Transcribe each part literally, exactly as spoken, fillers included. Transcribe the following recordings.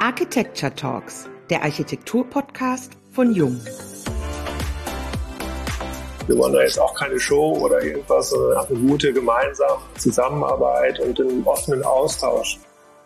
Architecture Talks, der Architektur-Podcast von Jung. Wir wollen da jetzt auch keine Show oder irgendwas, sondern eine gute gemeinsame Zusammenarbeit und einen offenen Austausch.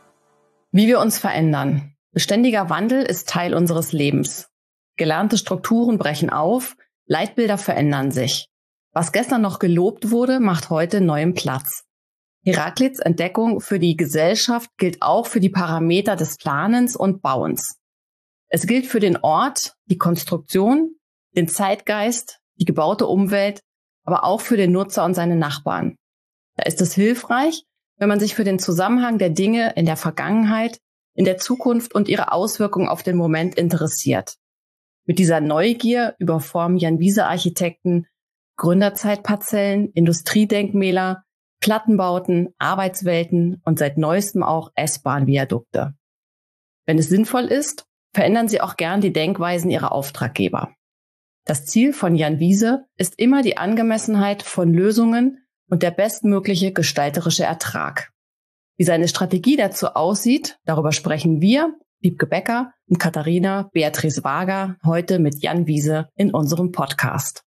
Wie wir uns verändern. Beständiger Wandel ist Teil unseres Lebens. Gelernte Strukturen brechen auf, Leitbilder verändern sich. Was gestern noch gelobt wurde, macht heute neuen Platz. Heraklits Entdeckung für die Gesellschaft gilt auch für die Parameter des Planens und Bauens. Es gilt für den Ort, die Konstruktion, den Zeitgeist, die gebaute Umwelt, aber auch für den Nutzer und seine Nachbarn. Da ist es hilfreich, wenn man sich für den Zusammenhang der Dinge in der Vergangenheit, in der Zukunft und ihre Auswirkungen auf den Moment interessiert. Mit dieser Neugier überformen Jan-Wiese-Architekten Gründerzeitparzellen, Industriedenkmäler, Plattenbauten, Arbeitswelten und seit neuestem auch S-Bahn-Viadukte. Wenn es sinnvoll ist, verändern sie auch gern die Denkweisen ihrer Auftraggeber. Das Ziel von Jan Wiese ist immer die Angemessenheit von Lösungen und der bestmögliche gestalterische Ertrag. Wie seine Strategie dazu aussieht, darüber sprechen wir, Wiebke Becker und Katharina Beatrice Wager, heute mit Jan Wiese in unserem Podcast.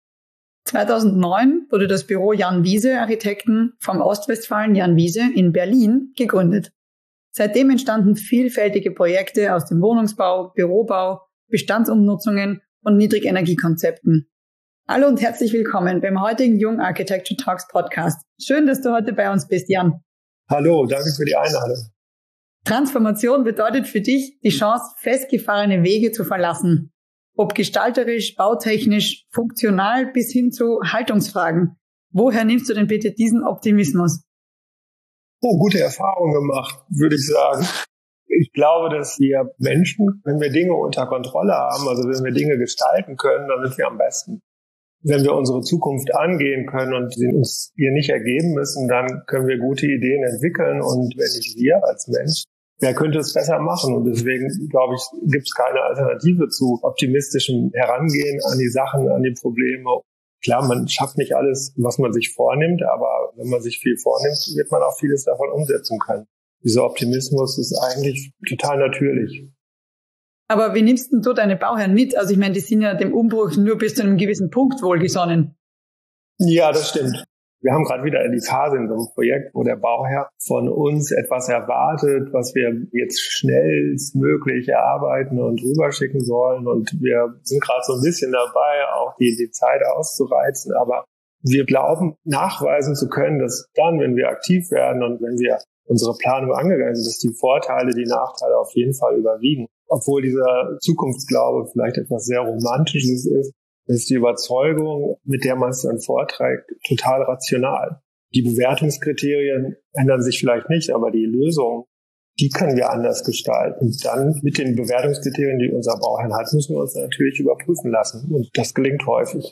zweitausendneun wurde das Büro Jan Wiese Architekten vom Ostwestfalen Jan Wiese in Berlin gegründet. Seitdem entstanden vielfältige Projekte aus dem Wohnungsbau, Bürobau, Bestandsumnutzungen und Niedrigenergiekonzepten. Hallo und herzlich willkommen beim heutigen Jung Architecture Talks Podcast. Schön, dass du heute bei uns bist, Jan. Hallo, danke für die Einladung. Transformation bedeutet für dich die Chance, festgefahrene Wege zu verlassen. Ob gestalterisch, bautechnisch, funktional bis hin zu Haltungsfragen. Woher nimmst du denn bitte diesen Optimismus? Oh, gute Erfahrungen gemacht, würde ich sagen. Ich glaube, dass wir Menschen, wenn wir Dinge unter Kontrolle haben, also wenn wir Dinge gestalten können, dann sind wir am besten. Wenn wir unsere Zukunft angehen können und sie uns ihr nicht ergeben müssen, dann können wir gute Ideen entwickeln. Und wenn nicht wir als Mensch, wer könnte es besser machen? Und deswegen, glaube ich, gibt es keine Alternative zu optimistischem Herangehen an die Sachen, an die Probleme. Klar, man schafft nicht alles, was man sich vornimmt, aber wenn man sich viel vornimmt, wird man auch vieles davon umsetzen können. Dieser Optimismus ist eigentlich total natürlich. Aber wie nimmst denn du deine Bauherren mit? Also ich meine, die sind ja dem Umbruch nur bis zu einem gewissen Punkt wohlgesonnen. Ja, das stimmt. Wir haben gerade wieder die Phase in so einem Projekt, wo der Bauherr von uns etwas erwartet, was wir jetzt schnellstmöglich erarbeiten und rüberschicken sollen. Und wir sind gerade so ein bisschen dabei, auch die, die Zeit auszureizen. Aber wir glauben, nachweisen zu können, dass dann, wenn wir aktiv werden und wenn wir unsere Planung angegangen sind, dass die Vorteile, die Nachteile auf jeden Fall überwiegen. Obwohl dieser Zukunftsglaube vielleicht etwas sehr Romantisches ist, ist die Überzeugung, mit der man es dann vorträgt, total rational. Die Bewertungskriterien ändern sich vielleicht nicht, aber die Lösung, die können wir anders gestalten. Und dann mit den Bewertungskriterien, die unser Bauherr hat, müssen wir uns natürlich überprüfen lassen. Und das gelingt häufig.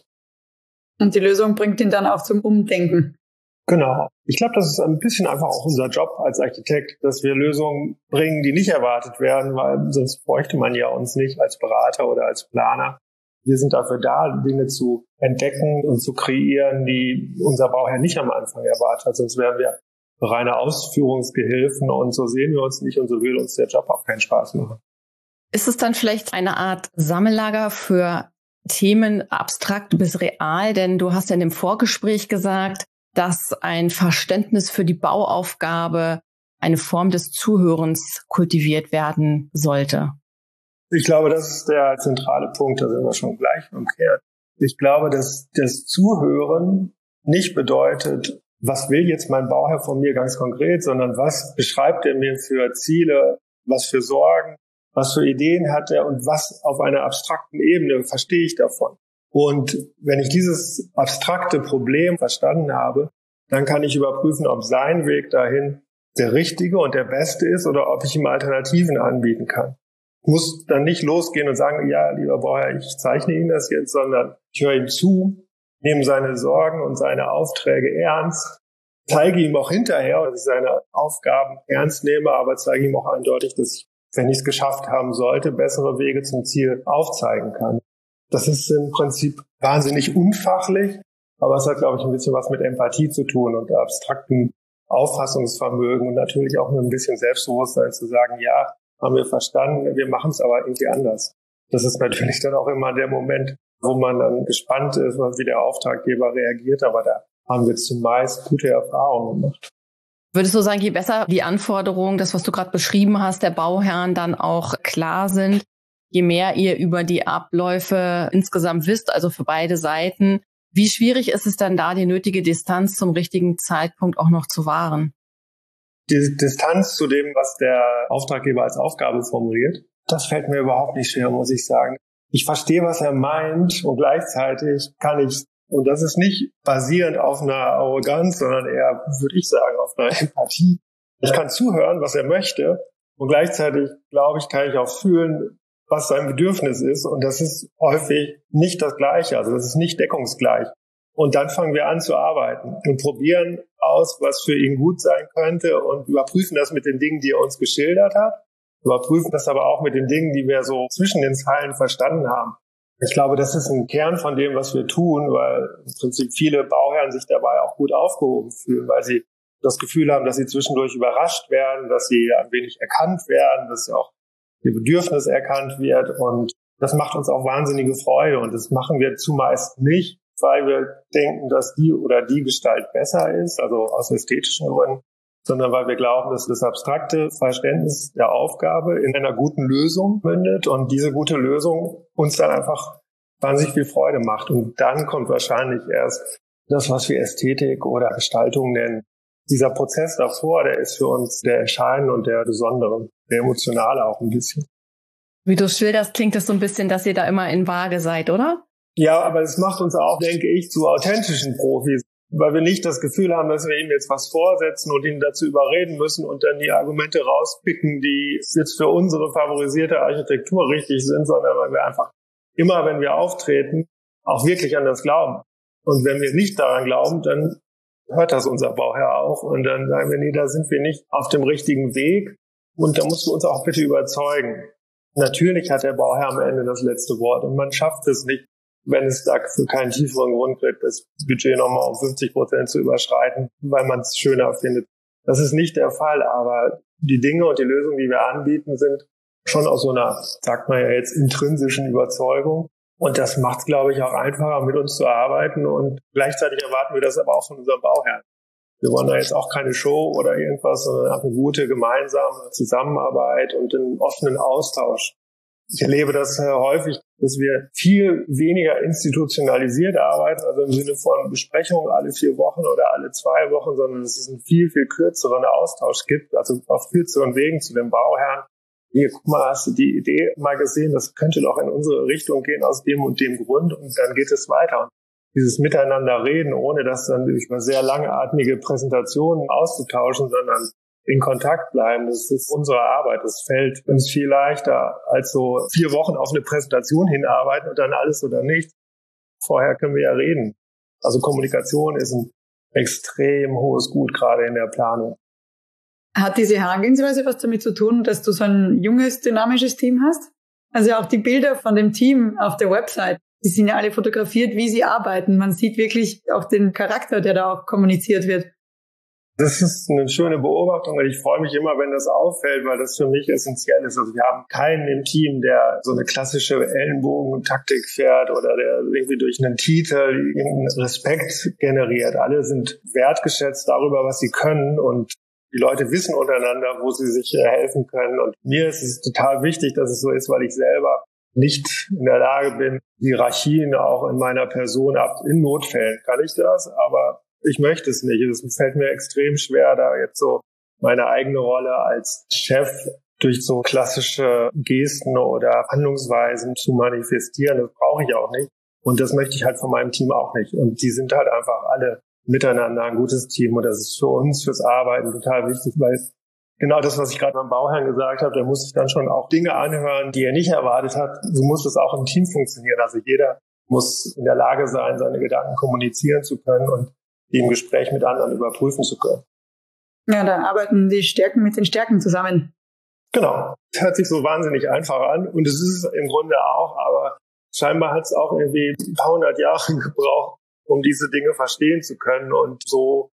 Und die Lösung bringt ihn dann auch zum Umdenken. Genau. Ich glaube, das ist ein bisschen einfach auch unser Job als Architekt, dass wir Lösungen bringen, die nicht erwartet werden, weil sonst bräuchte man ja uns nicht als Berater oder als Planer. Wir sind dafür da, Dinge zu entdecken und zu kreieren, die unser Bauherr nicht am Anfang erwartet hat. Sonst wären wir reine Ausführungsgehilfen und so sehen wir uns nicht und so will uns der Job auch keinen Spaß machen. Ist es dann vielleicht eine Art Sammellager für Themen abstrakt bis real? Denn du hast ja in dem Vorgespräch gesagt, dass ein Verständnis für die Bauaufgabe, eine Form des Zuhörens kultiviert werden sollte. Ich glaube, das ist der zentrale Punkt, da sind wir schon gleich umkehrt. Ich glaube, dass das Zuhören nicht bedeutet, was will jetzt mein Bauherr von mir ganz konkret, sondern was beschreibt er mir für Ziele, was für Sorgen, was für Ideen hat er und was auf einer abstrakten Ebene verstehe ich davon. Und wenn ich dieses abstrakte Problem verstanden habe, dann kann ich überprüfen, ob sein Weg dahin der richtige und der beste ist oder ob ich ihm Alternativen anbieten kann. Ich muss dann nicht losgehen und sagen, ja, lieber Bauherr, ich zeichne Ihnen das jetzt, sondern ich höre ihm zu, nehme seine Sorgen und seine Aufträge ernst, zeige ihm auch hinterher, dass ich seine Aufgaben ernst nehme, aber zeige ihm auch eindeutig, dass ich, wenn ich es geschafft haben sollte, bessere Wege zum Ziel aufzeigen kann. Das ist im Prinzip wahnsinnig unfachlich, aber es hat, glaube ich, ein bisschen was mit Empathie zu tun und abstraktem Auffassungsvermögen und natürlich auch mit ein bisschen Selbstbewusstsein zu sagen, ja, haben wir verstanden, wir machen es aber irgendwie anders. Das ist natürlich dann auch immer der Moment, wo man dann gespannt ist, wie der Auftraggeber reagiert, aber da haben wir zumeist gute Erfahrungen gemacht. Würdest du sagen, je besser die Anforderungen, das, was du gerade beschrieben hast, der Bauherren dann auch klar sind, je mehr ihr über die Abläufe insgesamt wisst, also für beide Seiten, wie schwierig ist es dann da, die nötige Distanz zum richtigen Zeitpunkt auch noch zu wahren? Die Distanz zu dem, was der Auftraggeber als Aufgabe formuliert, das fällt mir überhaupt nicht schwer, muss ich sagen. Ich verstehe, was er meint und gleichzeitig kann ich, und das ist nicht basierend auf einer Arroganz, sondern eher, würde ich sagen, auf einer Empathie. Ich kann zuhören, was er möchte und gleichzeitig, glaube ich, kann ich auch fühlen, was sein Bedürfnis ist und das ist häufig nicht das Gleiche, also das ist nicht deckungsgleich. Und dann fangen wir an zu arbeiten und probieren aus, was für ihn gut sein könnte und überprüfen das mit den Dingen, die er uns geschildert hat. Überprüfen das aber auch mit den Dingen, die wir so zwischen den Zeilen verstanden haben. Ich glaube, das ist ein Kern von dem, was wir tun, weil im Prinzip viele Bauherren sich dabei auch gut aufgehoben fühlen, weil sie das Gefühl haben, dass sie zwischendurch überrascht werden, dass sie ein wenig erkannt werden, dass auch ihr Bedürfnis erkannt wird. Und das macht uns auch wahnsinnige Freude. Und das machen wir zumeist nicht, weil wir denken, dass die oder die Gestalt besser ist, also aus ästhetischen Gründen, sondern weil wir glauben, dass das abstrakte Verständnis der Aufgabe in einer guten Lösung mündet und diese gute Lösung uns dann einfach wahnsinnig viel Freude macht. Und dann kommt wahrscheinlich erst das, was wir Ästhetik oder Gestaltung nennen. Dieser Prozess davor, der ist für uns der entscheidende und der besondere, der emotionale auch ein bisschen. Wie du schilderst, klingt das so ein bisschen, dass ihr da immer in Waage seid, oder? Ja, aber es macht uns auch, denke ich, zu authentischen Profis, weil wir nicht das Gefühl haben, dass wir ihm jetzt was vorsetzen und ihn dazu überreden müssen und dann die Argumente rauspicken, die jetzt für unsere favorisierte Architektur richtig sind, sondern weil wir einfach immer, wenn wir auftreten, auch wirklich an das glauben. Und wenn wir nicht daran glauben, dann hört das unser Bauherr auch und dann sagen wir, nee, da sind wir nicht auf dem richtigen Weg und da musst du uns auch bitte überzeugen. Natürlich hat der Bauherr am Ende das letzte Wort und man schafft es nicht, wenn es dafür keinen tieferen Grund gibt, das Budget nochmal um fünfzig Prozent zu überschreiten, weil man es schöner findet. Das ist nicht der Fall, aber die Dinge und die Lösungen, die wir anbieten, sind schon aus so einer, sagt man ja jetzt, intrinsischen Überzeugung. Und das macht es, glaube ich, auch einfacher, mit uns zu arbeiten. Und gleichzeitig erwarten wir das aber auch von unserem Bauherrn. Wir wollen da jetzt auch keine Show oder irgendwas, sondern eine gute gemeinsame Zusammenarbeit und einen offenen Austausch. Ich erlebe das äh, häufig, dass wir viel weniger institutionalisiert arbeiten, also im Sinne von Besprechungen alle vier Wochen oder alle zwei Wochen, sondern dass es einen viel, viel kürzeren Austausch gibt, also auf kürzeren Wegen zu dem Bauherrn. Hier, guck mal, hast du die Idee mal gesehen, das könnte doch in unsere Richtung gehen aus dem und dem Grund und dann geht es weiter. Und dieses Miteinander reden, ohne das dann über sehr langatmige Präsentationen auszutauschen, sondern in Kontakt bleiben, das ist unsere Arbeit. Das fällt uns viel leichter, als so vier Wochen auf eine Präsentation hinarbeiten und dann alles oder nichts. Vorher können wir ja reden. Also Kommunikation ist ein extrem hohes Gut, gerade in der Planung. Hat diese Herangehensweise was damit zu tun, dass du so ein junges, dynamisches Team hast? Also auch die Bilder von dem Team auf der Website, die sind ja alle fotografiert, wie sie arbeiten. Man sieht wirklich auch den Charakter, der da auch kommuniziert wird. Das ist eine schöne Beobachtung und ich freue mich immer, wenn das auffällt, weil das für mich essentiell ist. Also wir haben keinen im Team, der so eine klassische Ellenbogen-Taktik fährt oder der irgendwie durch einen Titel irgendeinen Respekt generiert. Alle sind wertgeschätzt darüber, was sie können und die Leute wissen untereinander, wo sie sich helfen können. Und mir ist es total wichtig, dass es so ist, weil ich selber nicht in der Lage bin, Hierarchien auch in meiner Person ab. In Notfällen kann ich das, aber ich möchte es nicht. Es fällt mir extrem schwer, da jetzt so meine eigene Rolle als Chef durch so klassische Gesten oder Handlungsweisen zu manifestieren. Das brauche ich auch nicht. Und das möchte ich halt von meinem Team auch nicht. Und die sind halt einfach alle miteinander ein gutes Team. Und das ist für uns, fürs Arbeiten total wichtig, weil genau das, was ich gerade beim Bauherrn gesagt habe, der muss sich dann schon auch Dinge anhören, die er nicht erwartet hat. So muss es auch im Team funktionieren. Also jeder muss in der Lage sein, seine Gedanken kommunizieren zu können und die im Gespräch mit anderen überprüfen zu können. Ja, da arbeiten die Stärken mit den Stärken zusammen. Genau. Das hört sich so wahnsinnig einfach an und es ist es im Grunde auch, aber scheinbar hat es auch irgendwie ein paar hundert Jahre gebraucht, um diese Dinge verstehen zu können und so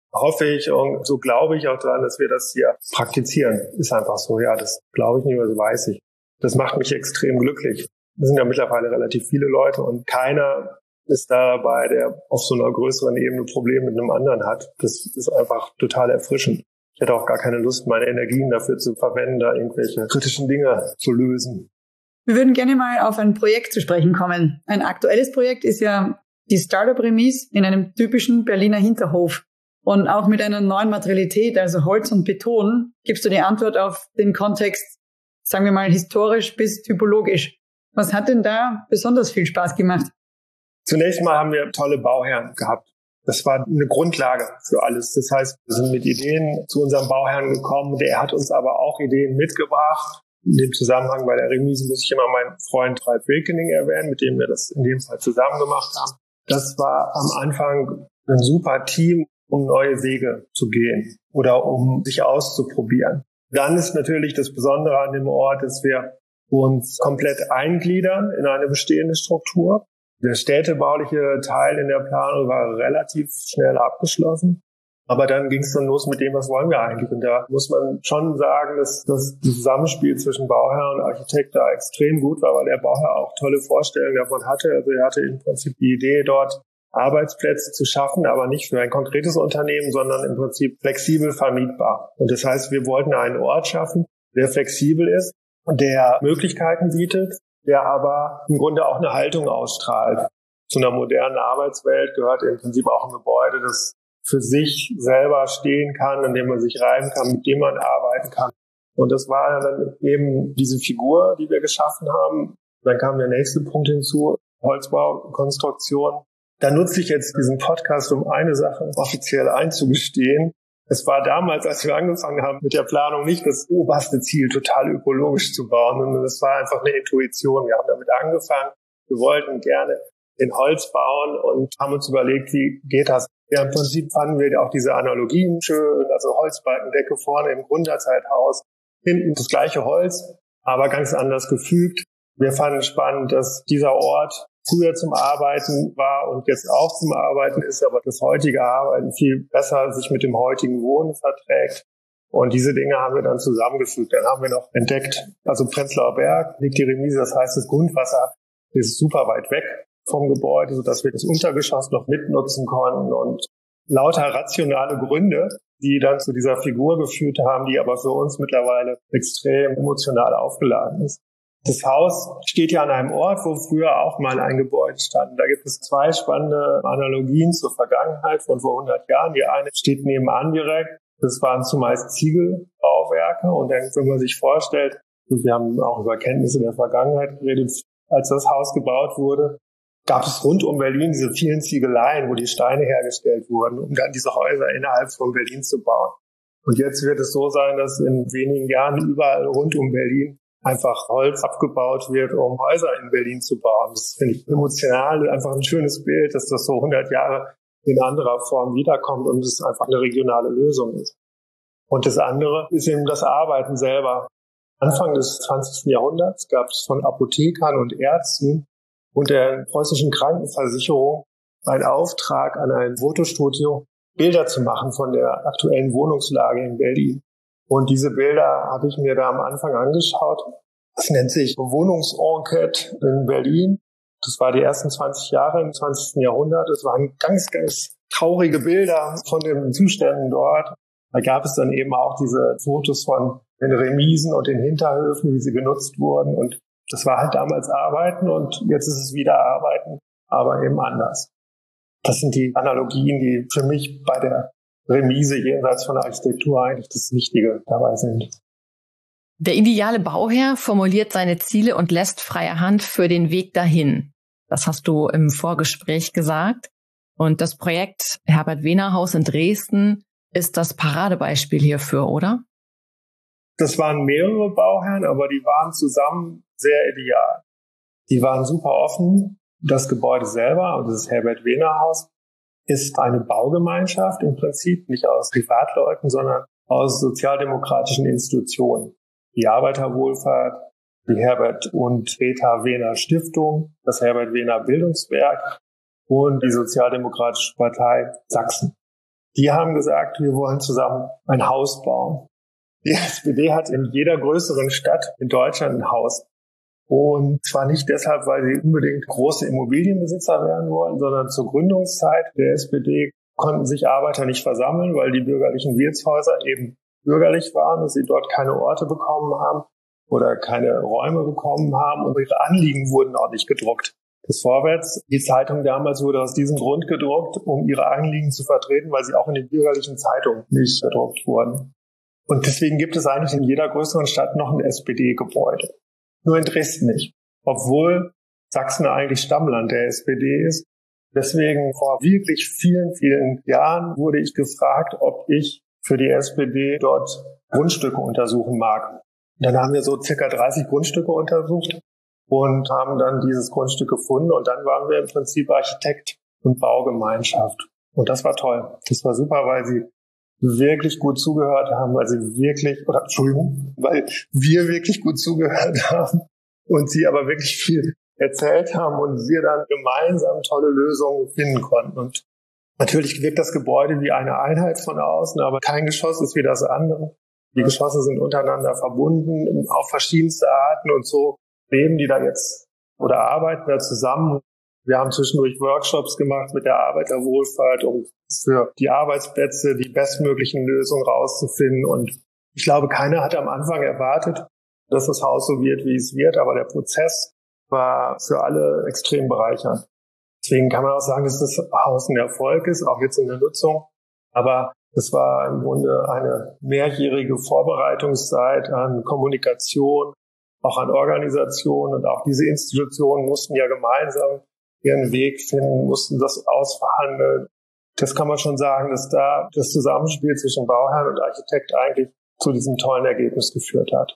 hoffe ich und so glaube ich auch daran, dass wir das hier praktizieren. Ist einfach so, ja, das glaube ich nicht, aber das weiß ich. Das macht mich extrem glücklich. Es sind ja mittlerweile relativ viele Leute und keiner ist da dabei, der auf so einer größeren Ebene Probleme mit einem anderen hat. Das ist einfach total erfrischend. Ich hätte auch gar keine Lust, meine Energien dafür zu verwenden, da irgendwelche kritischen Dinge zu lösen. Wir würden gerne mal auf ein Projekt zu sprechen kommen. Ein aktuelles Projekt ist ja die Startup-Remise in einem typischen Berliner Hinterhof. Und auch mit einer neuen Materialität, also Holz und Beton, gibst du die Antwort auf den Kontext, sagen wir mal, historisch bis typologisch. Was hat denn da besonders viel Spaß gemacht? Zunächst mal haben wir tolle Bauherren gehabt. Das war eine Grundlage für alles. Das heißt, wir sind mit Ideen zu unserem Bauherrn gekommen. Der hat uns aber auch Ideen mitgebracht. In dem Zusammenhang bei der Remise muss ich immer meinen Freund Ralf Wilkening erwähnen, mit dem wir das in dem Fall zusammen gemacht haben. Das war am Anfang ein super Team, um neue Wege zu gehen oder um sich auszuprobieren. Dann ist natürlich das Besondere an dem Ort, dass wir uns komplett eingliedern in eine bestehende Struktur. Der städtebauliche Teil in der Planung war relativ schnell abgeschlossen. Aber dann ging es dann los mit dem, was wollen wir eigentlich. Und da muss man schon sagen, dass das Zusammenspiel zwischen Bauherr und Architekt da extrem gut war, weil der Bauherr auch tolle Vorstellungen davon hatte. Also er hatte im Prinzip die Idee, dort Arbeitsplätze zu schaffen, aber nicht für ein konkretes Unternehmen, sondern im Prinzip flexibel vermietbar. Und das heißt, wir wollten einen Ort schaffen, der flexibel ist und der Möglichkeiten bietet, der aber im Grunde auch eine Haltung ausstrahlt. Zu einer modernen Arbeitswelt gehört im Prinzip auch ein Gebäude, das für sich selber stehen kann, in dem man sich reiben kann, mit dem man arbeiten kann. Und das war dann eben diese Figur, die wir geschaffen haben. Dann kam der nächste Punkt hinzu, Holzbaukonstruktion. Da nutze ich jetzt diesen Podcast, um eine Sache offiziell einzugestehen. Es war damals, als wir angefangen haben mit der Planung, nicht das oberste Ziel, total ökologisch zu bauen, sondern es war einfach eine Intuition. Wir haben damit angefangen. Wir wollten gerne in Holz bauen und haben uns überlegt, wie geht das? Ja, im Prinzip fanden wir auch diese Analogien schön, also Holzbalkendecke vorne im Gründerzeithaus, hinten das gleiche Holz, aber ganz anders gefügt. Wir fanden spannend, dass dieser Ort früher zum Arbeiten war und jetzt auch zum Arbeiten ist, aber das heutige Arbeiten viel besser sich mit dem heutigen Wohnen verträgt. Und diese Dinge haben wir dann zusammengefügt. Dann haben wir noch entdeckt, also Prenzlauer Berg liegt die Remise, das heißt, das Grundwasser ist super weit weg vom Gebäude, sodass wir das Untergeschoss noch mitnutzen konnten und lauter rationale Gründe, die dann zu dieser Figur geführt haben, die aber für uns mittlerweile extrem emotional aufgeladen ist. Das Haus steht ja an einem Ort, wo früher auch mal ein Gebäude stand. Da gibt es zwei spannende Analogien zur Vergangenheit von vor hundert Jahren. Die eine steht nebenan direkt. Das waren zumeist Ziegelbauwerke. Und dann, wenn man sich vorstellt, wir haben auch über Kenntnisse der Vergangenheit geredet, als das Haus gebaut wurde, gab es rund um Berlin diese vielen Ziegeleien, wo die Steine hergestellt wurden, um dann diese Häuser innerhalb von Berlin zu bauen. Und jetzt wird es so sein, dass in wenigen Jahren überall rund um Berlin einfach Holz abgebaut wird, um Häuser in Berlin zu bauen. Das finde ich emotional einfach ein schönes Bild, dass das so hundert Jahre in anderer Form wiederkommt und es einfach eine regionale Lösung ist. Und das andere ist eben das Arbeiten selber. Anfang des zwanzigsten Jahrhunderts gab es von Apothekern und Ärzten und der preußischen Krankenversicherung einen Auftrag an ein Fotostudio, Bilder zu machen von der aktuellen Wohnungslage in Berlin. Und diese Bilder habe ich mir da am Anfang angeschaut. Das nennt sich Wohnungsenquete in Berlin. Das war die ersten zwanzig Jahre im zwanzigsten Jahrhundert. Es waren ganz, ganz traurige Bilder von den Zuständen dort. Da gab es dann eben auch diese Fotos von den Remisen und den Hinterhöfen, wie sie genutzt wurden. Und das war halt damals Arbeiten und jetzt ist es wieder Arbeiten, aber eben anders. Das sind die Analogien, die für mich bei der Remise jenseits von der Architektur eigentlich das Wichtige dabei sind. Der ideale Bauherr formuliert seine Ziele und lässt freie Hand für den Weg dahin. Das hast du im Vorgespräch gesagt. Und das Projekt Herbert-Wehner-Haus in Dresden ist das Paradebeispiel hierfür, oder? Das waren mehrere Bauherren, aber die waren zusammen sehr ideal. Die waren super offen. Das Gebäude selber, und das Herbert-Wehner-Haus, ist eine Baugemeinschaft im Prinzip, nicht aus Privatleuten, sondern aus sozialdemokratischen Institutionen. Die Arbeiterwohlfahrt, die Herbert und Rita Wehner Stiftung, das Herbert Wehner Bildungswerk und die Sozialdemokratische Partei Sachsen. Die haben gesagt, wir wollen zusammen ein Haus bauen. Die S P D hat in jeder größeren Stadt in Deutschland ein Haus. Und zwar nicht deshalb, weil sie unbedingt große Immobilienbesitzer werden wollen, sondern zur Gründungszeit der S P D konnten sich Arbeiter nicht versammeln, weil die bürgerlichen Wirtshäuser eben bürgerlich waren, dass sie dort keine Orte bekommen haben oder keine Räume bekommen haben und ihre Anliegen wurden auch nicht gedruckt. Das Vorwärts, die Zeitung damals wurde aus diesem Grund gedruckt, um ihre Anliegen zu vertreten, weil sie auch in den bürgerlichen Zeitungen nicht gedruckt wurden. Und deswegen gibt es eigentlich in jeder größeren Stadt noch ein S P D-Gebäude. Nur in Dresden nicht. Obwohl Sachsen eigentlich Stammland der S P D ist. Deswegen vor wirklich vielen, vielen Jahren wurde ich gefragt, ob ich für die S P D dort Grundstücke untersuchen mag. Und dann haben wir so circa dreißig Grundstücke untersucht und haben dann dieses Grundstück gefunden. Und dann waren wir im Prinzip Architekt und Baugemeinschaft. Und das war toll. Das war super, weil sie wirklich gut zugehört haben, weil sie wirklich, oder Entschuldigung, weil wir wirklich gut zugehört haben und sie aber wirklich viel erzählt haben und wir dann gemeinsam tolle Lösungen finden konnten. Und natürlich wirkt das Gebäude wie eine Einheit von außen, aber kein Geschoss ist wie das andere. Die Geschosse sind untereinander verbunden auf verschiedenste Arten und so leben die da jetzt oder arbeiten da zusammen. Wir haben zwischendurch Workshops gemacht mit der Arbeiterwohlfahrt, um für die Arbeitsplätze die bestmöglichen Lösungen rauszufinden. Und ich glaube, keiner hat am Anfang erwartet, dass das Haus so wird, wie es wird. Aber der Prozess war für alle extrem bereichernd. Deswegen kann man auch sagen, dass das Haus ein Erfolg ist, auch jetzt in der Nutzung. Aber es war im Grunde eine mehrjährige Vorbereitungszeit an Kommunikation, auch an Organisation. Und auch diese Institutionen mussten ja gemeinsam ihren Weg finden, mussten das ausverhandeln. Das kann man schon sagen, dass da das Zusammenspiel zwischen Bauherrn und Architekt eigentlich zu diesem tollen Ergebnis geführt hat.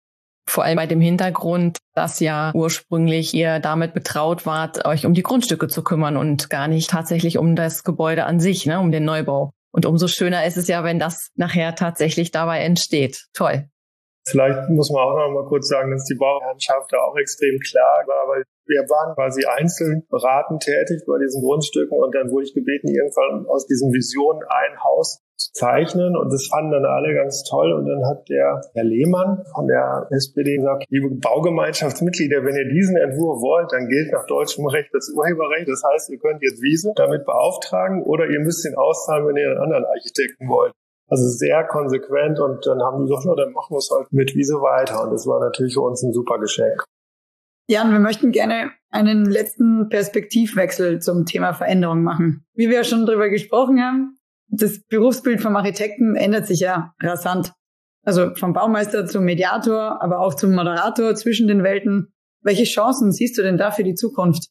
Vor allem bei dem Hintergrund, dass ja ursprünglich ihr damit betraut wart, euch um die Grundstücke zu kümmern und gar nicht tatsächlich um das Gebäude an sich, ne, um den Neubau. Und umso schöner ist es ja, wenn das nachher tatsächlich dabei entsteht. Toll. Vielleicht muss man auch noch mal kurz sagen, dass die Bauherrschaft da auch extrem klar war, weil wir waren quasi einzeln beratend tätig bei diesen Grundstücken und dann wurde ich gebeten, irgendwann aus diesen Visionen ein Haus zu zeichnen und das fanden dann alle ganz toll und dann hat der Herr Lehmann von der S P D gesagt, liebe Baugemeinschaftsmitglieder, wenn ihr diesen Entwurf wollt, dann gilt nach deutschem Recht das Urheberrecht, das heißt, ihr könnt jetzt Wiese damit beauftragen oder ihr müsst ihn auszahlen, wenn ihr einen anderen Architekten wollt. Also sehr konsequent und dann haben die gesagt, ja, dann machen wir es halt mit Wiese weiter und das war natürlich für uns ein super Geschenk. Jan, wir möchten gerne einen letzten Perspektivwechsel zum Thema Veränderung machen. Wie wir ja schon darüber gesprochen haben, das Berufsbild vom Architekten ändert sich ja rasant. Also vom Baumeister zum Mediator, aber auch zum Moderator zwischen den Welten. Welche Chancen siehst du denn da für die Zukunft?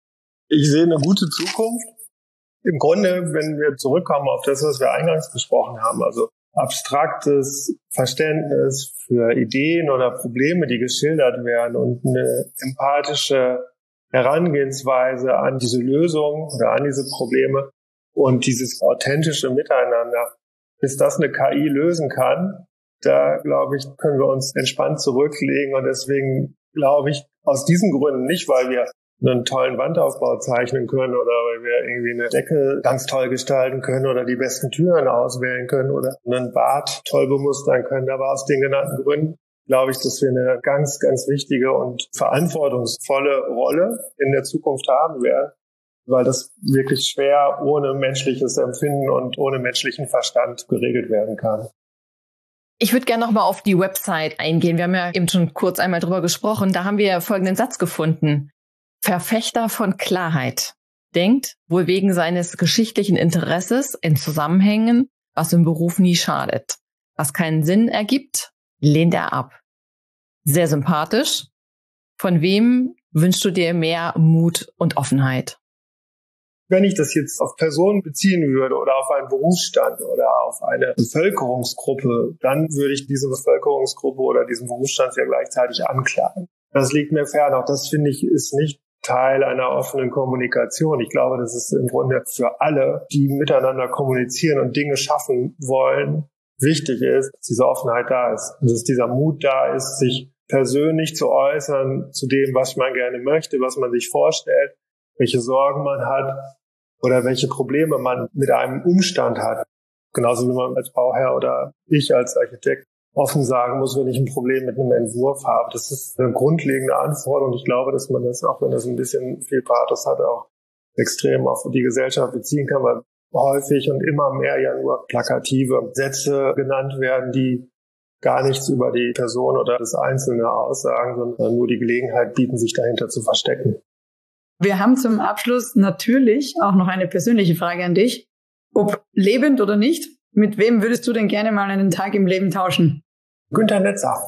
Ich sehe eine gute Zukunft. Im Grunde, wenn wir zurückkommen auf das, was wir eingangs besprochen haben, also abstraktes Verständnis für Ideen oder Probleme, die geschildert werden und eine empathische Herangehensweise an diese Lösung oder an diese Probleme und dieses authentische Miteinander, bis das eine K I lösen kann, da, glaube ich, können wir uns entspannt zurücklegen und deswegen glaube ich, aus diesen Gründen nicht, weil wir einen tollen Wandaufbau zeichnen können oder weil wir irgendwie eine Decke ganz toll gestalten können oder die besten Türen auswählen können oder einen Bad toll bemustern können. Aber aus den genannten Gründen glaube ich, dass wir eine ganz, ganz wichtige und verantwortungsvolle Rolle in der Zukunft haben werden, weil das wirklich schwer ohne menschliches Empfinden und ohne menschlichen Verstand geregelt werden kann. Ich würde gerne noch mal auf die Website eingehen. Wir haben ja eben schon kurz einmal drüber gesprochen. Da haben wir folgenden Satz gefunden. Verfechter von Klarheit denkt, wohl wegen seines geschichtlichen Interesses in Zusammenhängen, was im Beruf nie schadet. Was keinen Sinn ergibt, lehnt er ab. Sehr sympathisch. Von wem wünschst du dir mehr Mut und Offenheit? Wenn ich das jetzt auf Personen beziehen würde oder auf einen Berufsstand oder auf eine Bevölkerungsgruppe, dann würde ich diese Bevölkerungsgruppe oder diesen Berufsstand ja gleichzeitig anklagen. Das liegt mir fern. Auch das, finde ich, ist nicht Teil einer offenen Kommunikation. Ich glaube, das ist im Grunde für alle, die miteinander kommunizieren und Dinge schaffen wollen, wichtig ist, dass diese Offenheit da ist. Und dass dieser Mut da ist, sich persönlich zu äußern zu dem, was man gerne möchte, was man sich vorstellt, welche Sorgen man hat oder welche Probleme man mit einem Umstand hat. Genauso wie man als Bauherr oder ich als Architekt offen sagen muss, wenn ich ein Problem mit einem Entwurf habe. Das ist eine grundlegende Anforderung. Ich glaube, dass man das, auch wenn das ein bisschen viel Pathos hat, auch extrem auf die Gesellschaft beziehen kann, weil häufig und immer mehr ja nur plakative Sätze genannt werden, die gar nichts über die Person oder das Einzelne aussagen, sondern nur die Gelegenheit bieten, sich dahinter zu verstecken. Wir haben zum Abschluss natürlich auch noch eine persönliche Frage an dich. Ob lebend oder nicht, mit wem würdest du denn gerne mal einen Tag im Leben tauschen? Günter Netzer.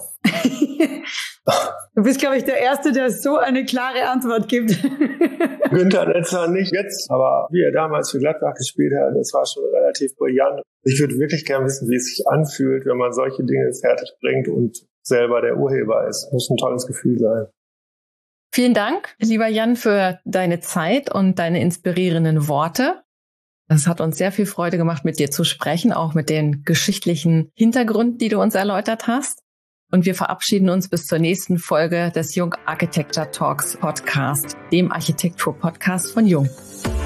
Du bist, glaube ich, der Erste, der so eine klare Antwort gibt. Günter Netzer nicht jetzt, aber wie er damals für Gladbach gespielt hat, das war schon relativ brillant. Ich würde wirklich gerne wissen, wie es sich anfühlt, wenn man solche Dinge fertig bringt und selber der Urheber ist. Muss ein tolles Gefühl sein. Vielen Dank, lieber Jan, für deine Zeit und deine inspirierenden Worte. Es hat uns sehr viel Freude gemacht, mit dir zu sprechen, auch mit den geschichtlichen Hintergründen, die du uns erläutert hast. Und wir verabschieden uns bis zur nächsten Folge des Jung Architecture Talks Podcast, dem Architektur-Podcast von Jung.